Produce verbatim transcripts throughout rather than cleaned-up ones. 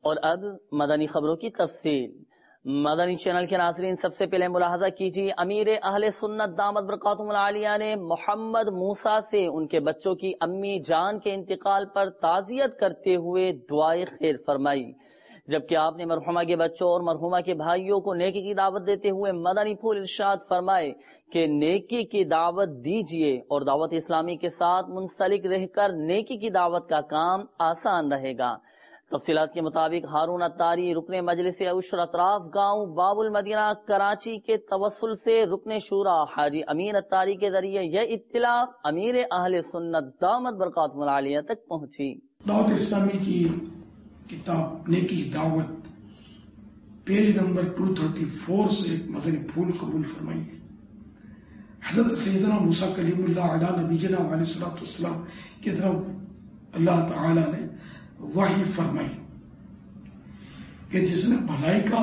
اور اب مدنی خبروں کی تفصیل۔ مدنی چینل کے ناظرین، سب سے پہلے ملاحظہ کیجیے، امیر اہل سنت دامت برکاتہم العالیہ نے محمد موسیٰ سے ان کے بچوں کی امی جان کے انتقال پر تعزیت کرتے ہوئے دعائے خیر فرمائی، جبکہ آپ نے مرحومہ کے بچوں اور مرحومہ کے بھائیوں کو نیکی کی دعوت دیتے ہوئے مدنی پھول ارشاد فرمائے کہ نیکی کی دعوت دیجیے اور دعوت اسلامی کے ساتھ منسلک رہ کر نیکی کی دعوت کا کام آسان رہے گا۔ تفصیلات کے مطابق ہارون اتاری رکن مجلس عشر اطراف گاؤں باب المدینہ کراچی کے توسل سے رکن شورا حاجی امین اتاری کے ذریعے یہ اطلاع امیر اہل سنت دامت برکاتہم العالیہ تک پہنچی۔ دعوت اسلامی کی کتاب نیکی دعوت پیج نمبر دو سو چوتیس سے ایک مدنی پھول قبول فرمائیے۔ حضرت سیدنا موسیٰ کلیم اللہ علیہ نبینا علیہ الصلوۃ والسلام کی طرف اللہ تعالی نے وحی فرمائی کہ جس نے بھلائی کا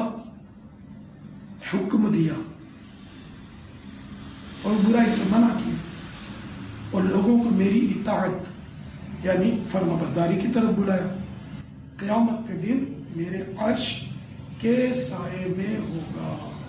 حکم دیا اور برائی سے منع کیا اور لوگوں کو میری اطاعت یعنی فرما برداری کی طرف بلایا، قیامت کے دن میرے عرش کے سائے میں ہوگا۔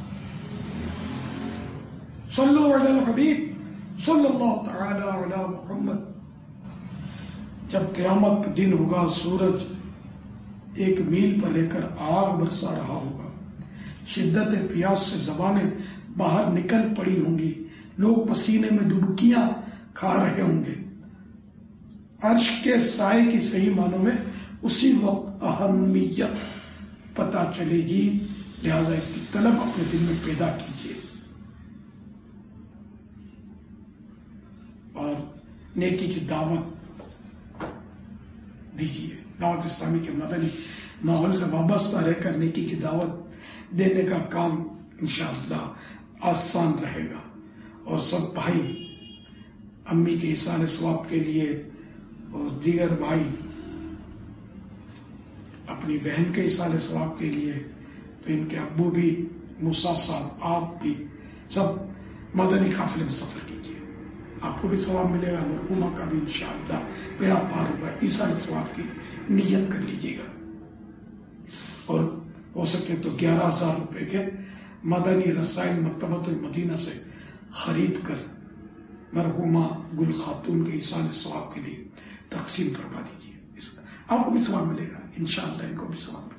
صلو علی الحبیب صلی اللہ تعالی علی محمد۔ جب قیامت کا دن ہوگا، سورج ایک میل پر لے کر آگ برسا رہا ہوگا، شدت پیاس سے زبانیں باہر نکل پڑی ہوں گی، لوگ پسینے میں ڈبکیاں کھا رہے ہوں گے۔ عرش کے سائے کی صحیح معنوں میں اسی وقت اہمیت پتہ چلے گی، لہذا اس کی طلب اپنے دل میں پیدا کیجیے اور نیکی کی دعوت دیجیے۔ دعوت اسلامی کے مدنی ماحول سے وابستہ رہ کر نیکی کی دعوت دینے کا کام انشاءاللہ آسان رہے گا، اور سب بھائی امی کے ایصال ثواب کے لیے اور دیگر بھائی اپنی بہن کے ایصال ثواب کے لیے، تو ان کے ابو بھی، موسیٰ صاحب، آپ بھی سب مدنی قافلے میں سفر کیجیے، آپ کو بھی ثواب ملے گا، مرحومہ کا بھی انشاءاللہ بیڑا پار ہوگا۔ ایصال ثواب کی نیت کر لیجیے گا، اور ہو سکے تو گیارہ ہزار روپے کے مدنی رسائل مکتبۃ المدینہ سے خرید کر مرحومہ گل خاتون کے ایصال ثواب کے لیے تقسیم کروا دیجیے، آپ کو بھی ثواب ملے گا، انشاءاللہ ان کو بھی ثواب ملے گا۔